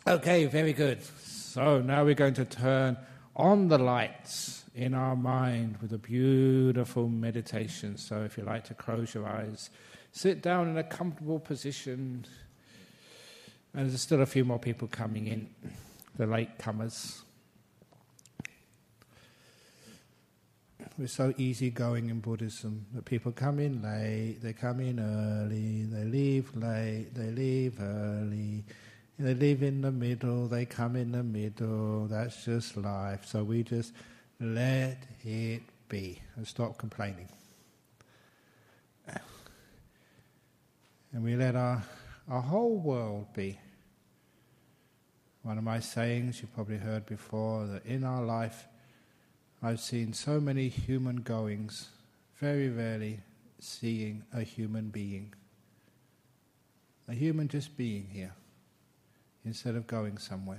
Okay, very good. So now we're going to turn on the lights in our mind with a beautiful meditation. So if you like to close your eyes, sit down in a comfortable position. And there's still a few more people coming in, the latecomers. We're so easygoing in Buddhism that people come in late, they come in early, they leave late, they leave early. They live in the middle, they come in the middle, that's just life. So we just let it be and stop complaining. And we let our whole world be. One of my sayings you probably heard before, that in our life I've seen so many human goings, very rarely seeing a human being. A human just being here, instead of going somewhere.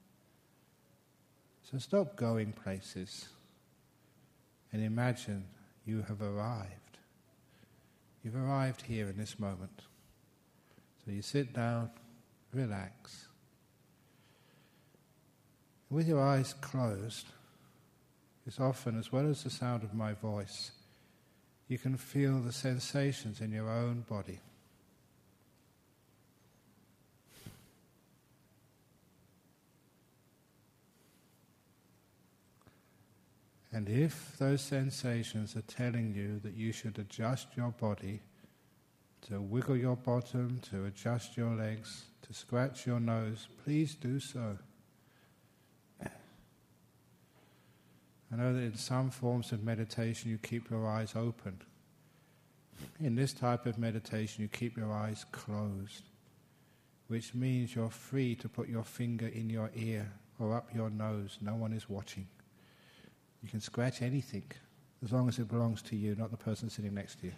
So stop going places and imagine you have arrived. You've arrived here in this moment. So you sit down, relax. With your eyes closed, it's often, as well as the sound of my voice, you can feel the sensations in your own body. And if those sensations are telling you that you should adjust your body, to wiggle your bottom, to adjust your legs, to scratch your nose, please do so. I know that in some forms of meditation you keep your eyes open. In this type of meditation you keep your eyes closed, which means you're free to put your finger in your ear or up your nose. No one is watching. You can scratch anything, as long as it belongs to you, not the person sitting next to you.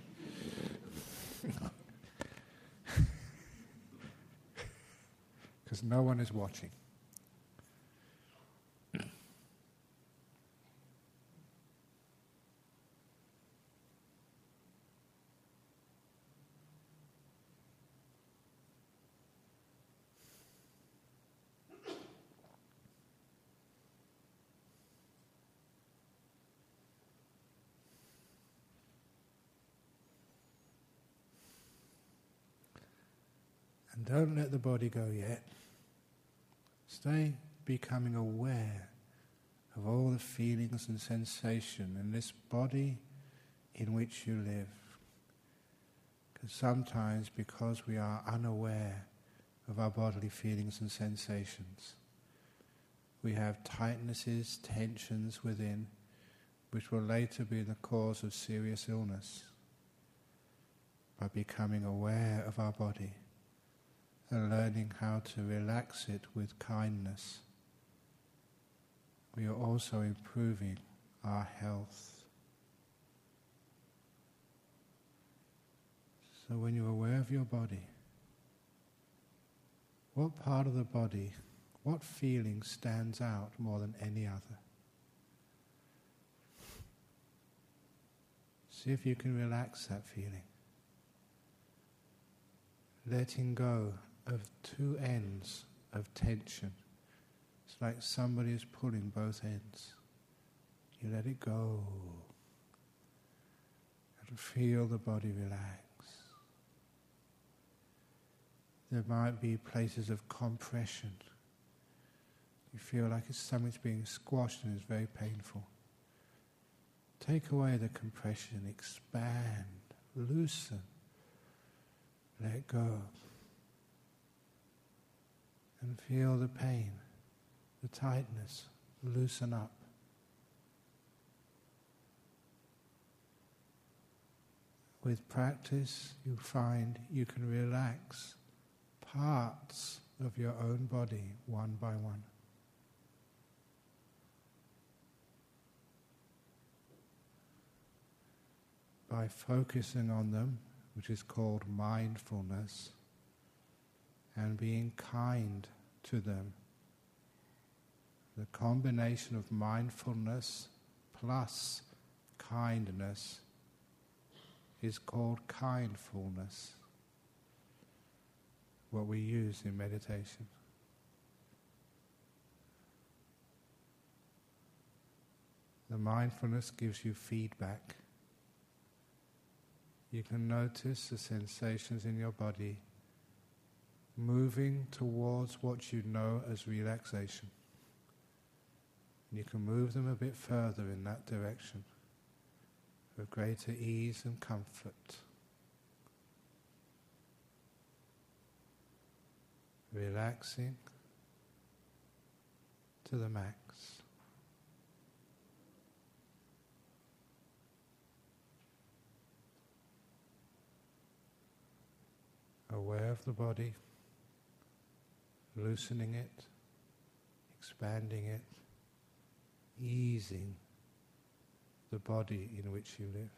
Because no one is watching. And don't let the body go yet. Stay becoming aware of all the feelings and sensation in this body in which you live. Because sometimes, because we are unaware of our bodily feelings and sensations, we have tightnesses, tensions within, which will later be the cause of serious illness. By becoming aware of our body and learning how to relax it with kindness, we are also improving our health. So when you're aware of your body, what part of the body, what feeling stands out more than any other? See if you can relax that feeling. Letting go of two ends of tension. It's like somebody is pulling both ends. You let it go and feel the body relax. There might be places of compression. You feel like it's something's being squashed and it's very painful. Take away the compression, expand, loosen, let go. And feel the pain, the tightness, loosen up. With practice, you find you can relax parts of your own body one by one. By focusing on them, which is called mindfulness, and being kind to them. The combination of mindfulness plus kindness is called kindfulness, what we use in meditation. The mindfulness gives you feedback. You can notice the sensations in your body moving towards what you know as relaxation. And you can move them a bit further in that direction for greater ease and comfort. Relaxing to the max. Aware of the body, loosening it, expanding it, easing the body in which you live.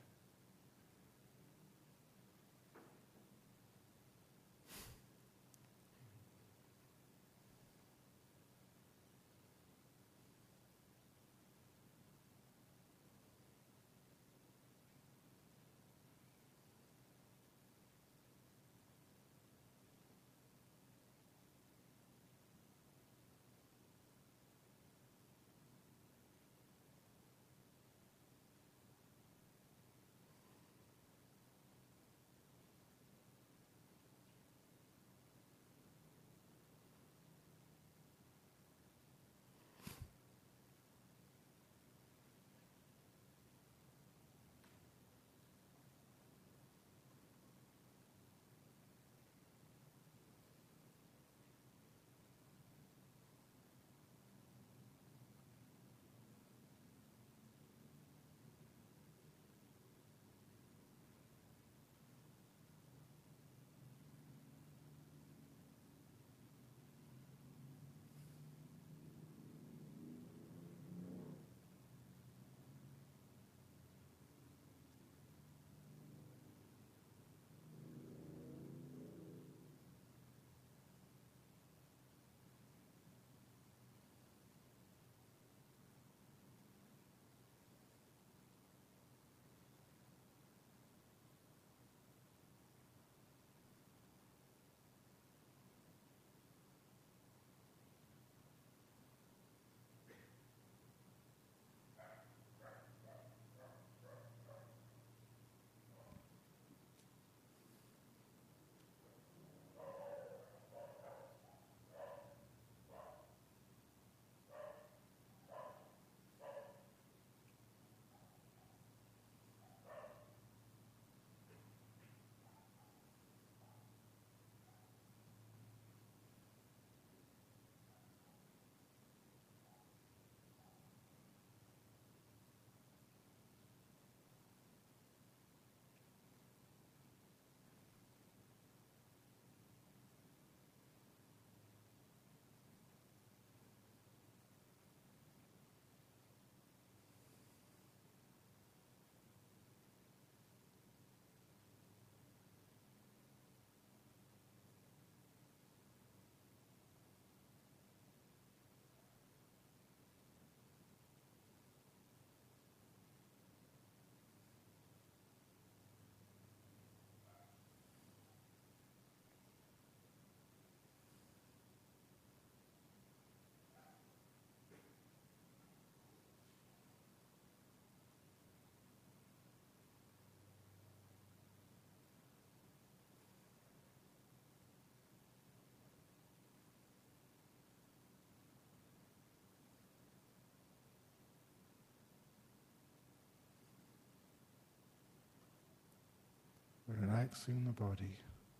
Relaxing the body.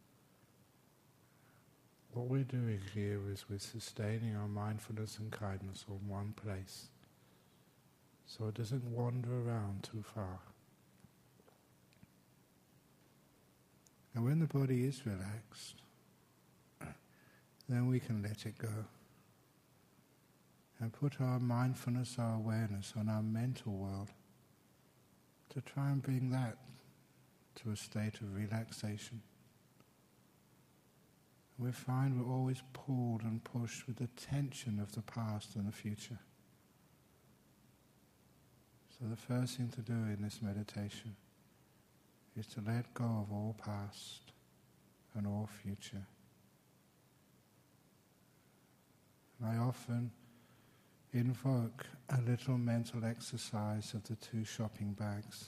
What we're doing here is we're sustaining our mindfulness and kindness on one place, so it doesn't wander around too far. And when the body is relaxed, then we can let it go and put our mindfulness, our awareness on our mental world to try and bring that to a state of relaxation. We find we're always pulled and pushed with the tension of the past and the future. So the first thing to do in this meditation is to let go of all past and all future. And I often invoke a little mental exercise of the two shopping bags.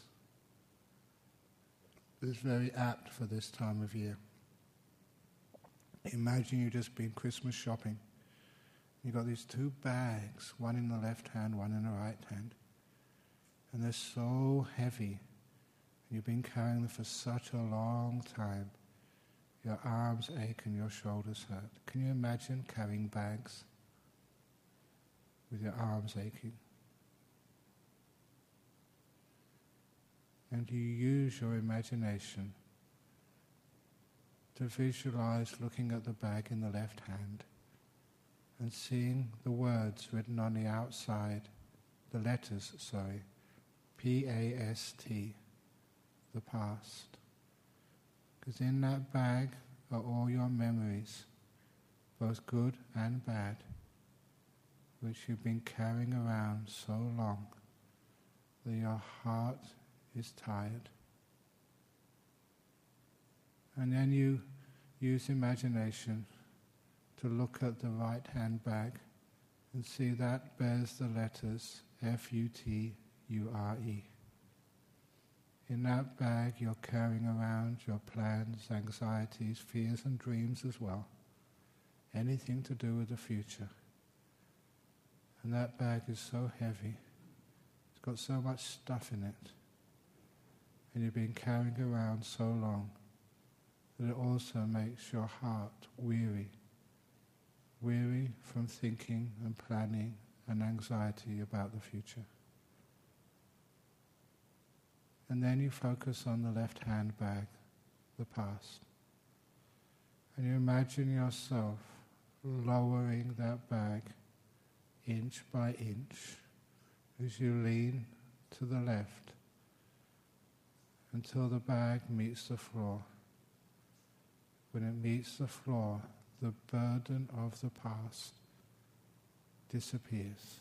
It's very apt for this time of year. Imagine you just been Christmas shopping. You've got these two bags, one in the left hand, one in the right hand. And they're so heavy. You've been carrying them for such a long time. Your arms ache and your shoulders hurt. Can you imagine carrying bags with your arms aching? And you use your imagination to visualize looking at the bag in the left hand and seeing the words written on the outside, the letters, P-A-S-T, the past. Because in that bag are all your memories, both good and bad, which you've been carrying around so long that your heart is tired. And then you use imagination to look at the right hand bag and see that bears the letters F-U-T-U-R-E. In that bag you're carrying around your plans, anxieties, fears and dreams as well. Anything to do with the future. And that bag is so heavy. It's got so much stuff in it. And you've been carrying around so long that it also makes your heart weary. Weary from thinking and planning and anxiety about the future. And then you focus on the left-hand bag, the past. And you imagine yourself lowering that bag inch by inch as you lean to the left until the bag meets the floor. When it meets the floor, the burden of the past disappears.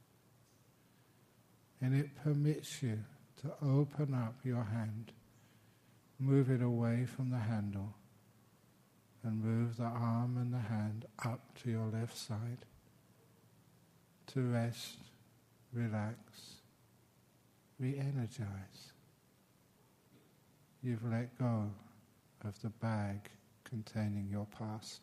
And it permits you to open up your hand, move it away from the handle, and move the arm and the hand up to your left side to rest, relax, re-energize. You've let go of the bag containing your past.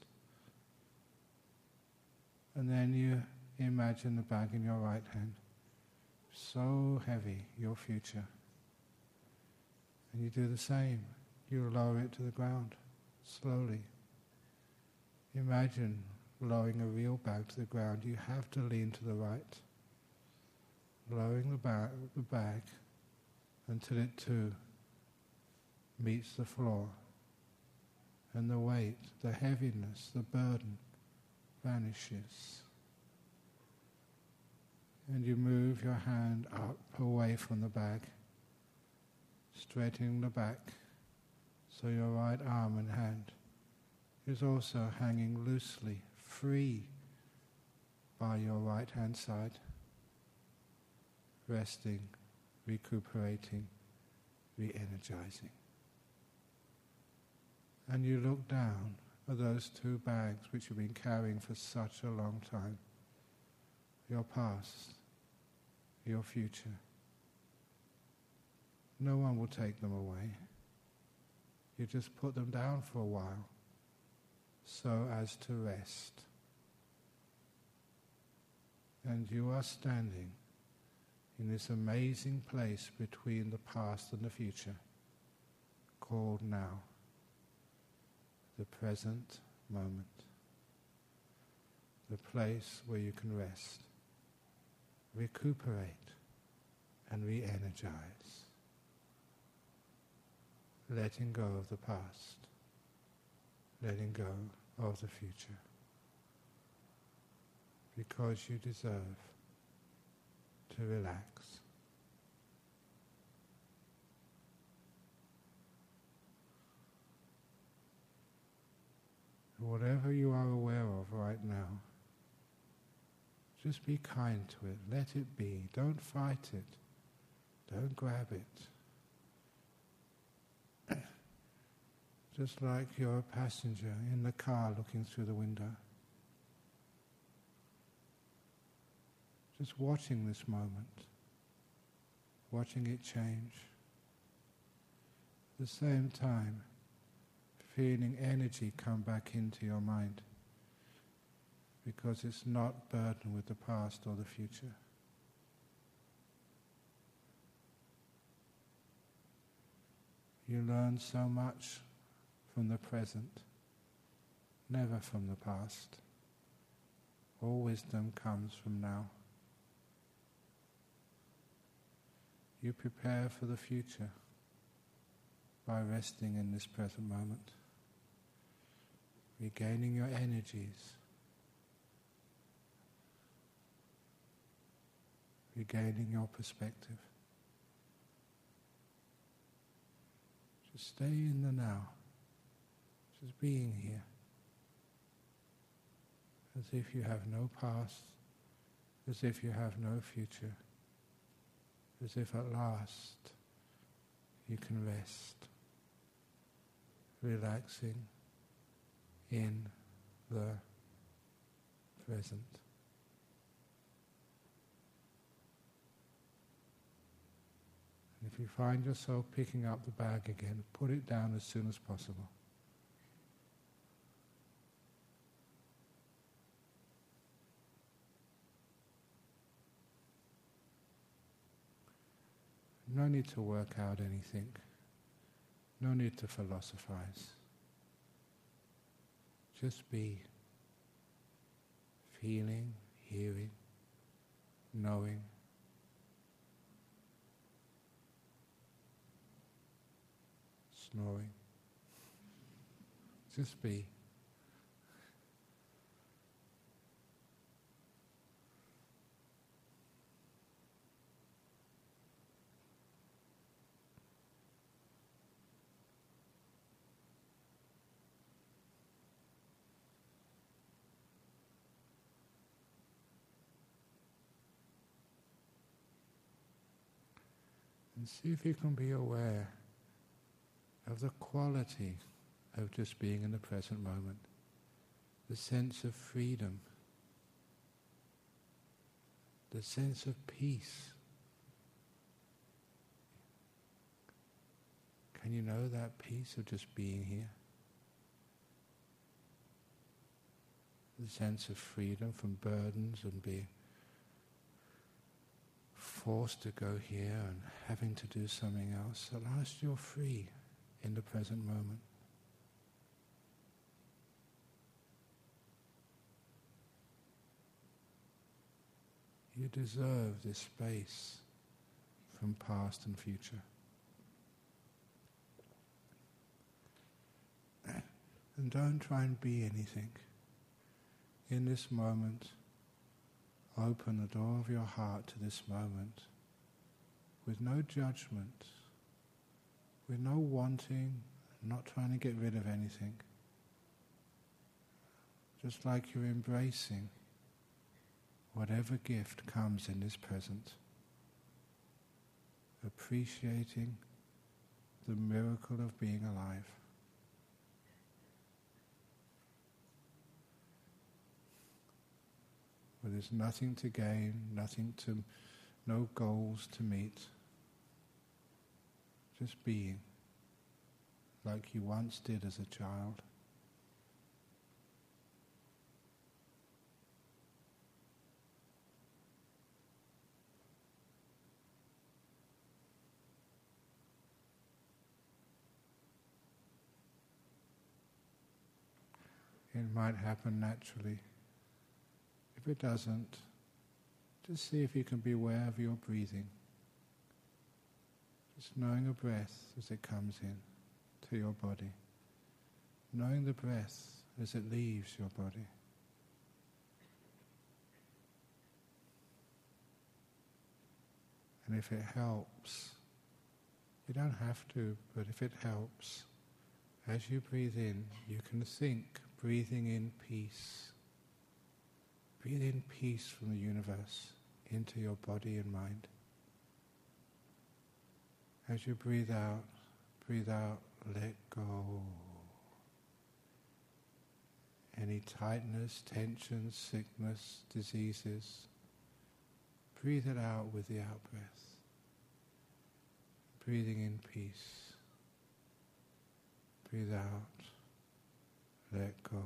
And then you imagine the bag in your right hand, so heavy, your future. And you do the same. You lower it to the ground, slowly. Imagine lowering a real bag to the ground. You have to lean to the right. Lowering the bag until it too meets the floor. And the weight, the heaviness, the burden vanishes. And you move your hand up away from the bag, straightening the back so your right arm and hand is also hanging loosely, free by your right hand side, resting, recuperating, re-energizing. And you look down at those two bags which you've been carrying for such a long time. Your past, your future. No one will take them away. You just put them down for a while so as to rest. And you are standing in this amazing place between the past and the future called now, the present moment, the place where you can rest, recuperate and re-energize, letting go of the past, letting go of the future, because you deserve to relax. Whatever you are aware of right now, just be kind to it, let it be, don't fight it, don't grab it. Just like you're a passenger in the car looking through the window. Just watching this moment, watching it change. At the same time, feeling energy come back into your mind, because it's not burdened with the past or the future. You learn so much from the present, never from the past. All wisdom comes from now. You prepare for the future by resting in this present moment, regaining your energies, regaining your perspective. Just stay in the now, just being here, as if you have no past, as if you have no future, as if at last you can rest, relaxing in the present. And if you find yourself picking up the bag again, put it down as soon as possible. No need to work out anything. No need to philosophize. Just be feeling, hearing, knowing. Snoring. Just be. And see if you can be aware of the quality of just being in the present moment, the sense of freedom, the sense of peace. Can you know that peace of just being here? The sense of freedom from burdens and being forced to go here and having to do something else. At last you're free in the present moment. You deserve this space from past and future. And don't try and be anything. In this moment, open the door of your heart to this moment with no judgment, with no wanting, not trying to get rid of anything. Just like you're embracing whatever gift comes in this present. Appreciating the miracle of being alive. Where there's nothing to gain, no goals to meet. Just being, like you once did as a child. It might happen naturally. If it doesn't, just see if you can be aware of your breathing. Just knowing a breath as it comes in to your body. Knowing the breath as it leaves your body. And if it helps, you don't have to, but if it helps, as you breathe in, you can think, breathing in peace. Breathe in peace from the universe into your body and mind. As you breathe out, let go. Any tightness, tension, sickness, diseases, Breathe it out with the out-breath. Breathing in peace. Breathe out. Let go.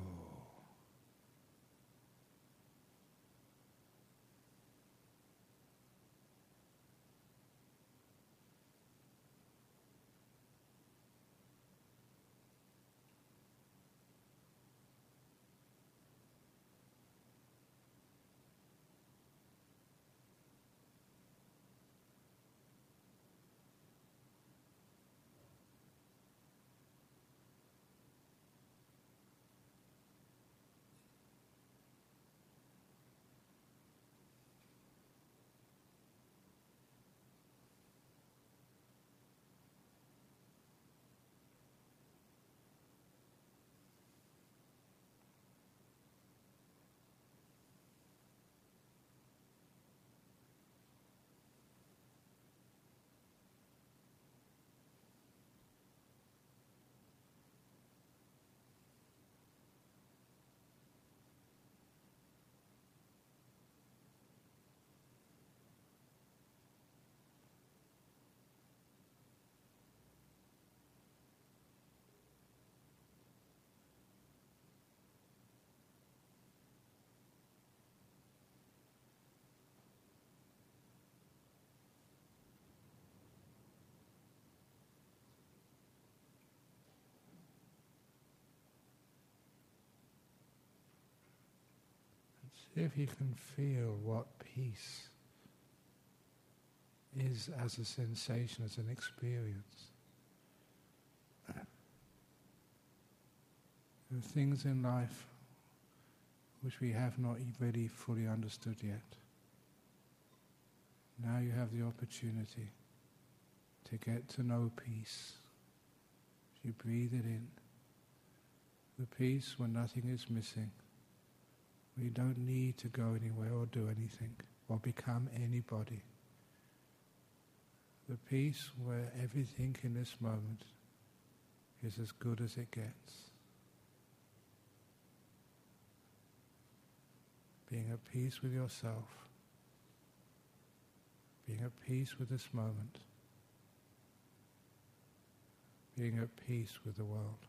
See if you can feel what peace is as a sensation, as an experience. There are things in life which we have not really fully understood yet. Now you have the opportunity to get to know peace. If you breathe it in, the peace when nothing is missing. We don't need to go anywhere or do anything or become anybody. The peace where everything in this moment is as good as it gets. Being at peace with yourself. Being at peace with this moment. Being at peace with the world.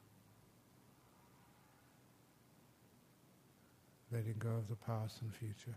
Letting go of the past and future.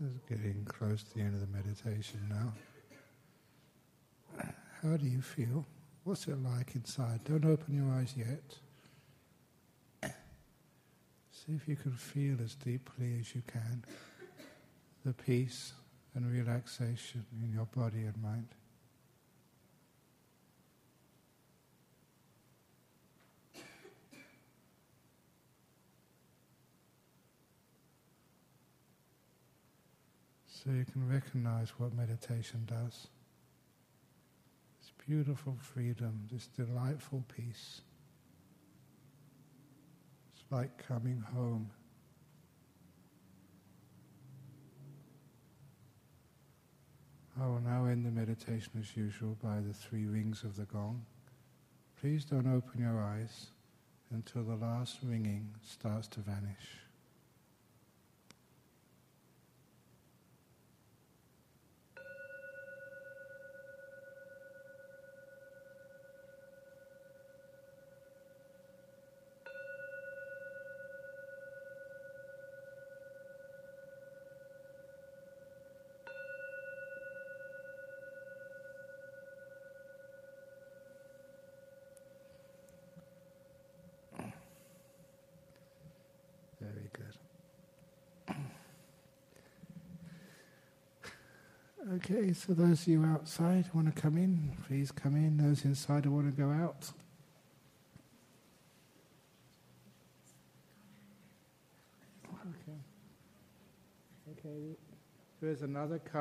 Just getting close to the end of the meditation now. How do you feel? What's it like inside? Don't open your eyes yet. See if you can feel as deeply as you can the peace and relaxation in your body and mind. So you can recognize what meditation does. This beautiful freedom, this delightful peace. It's like coming home. I will now end the meditation as usual by the 3 rings of the gong. Please don't open your eyes until the last ringing starts to vanish. Very good. Okay, so those of you outside who want to come in, please come in. Those inside who want to go out. Okay. There is another card.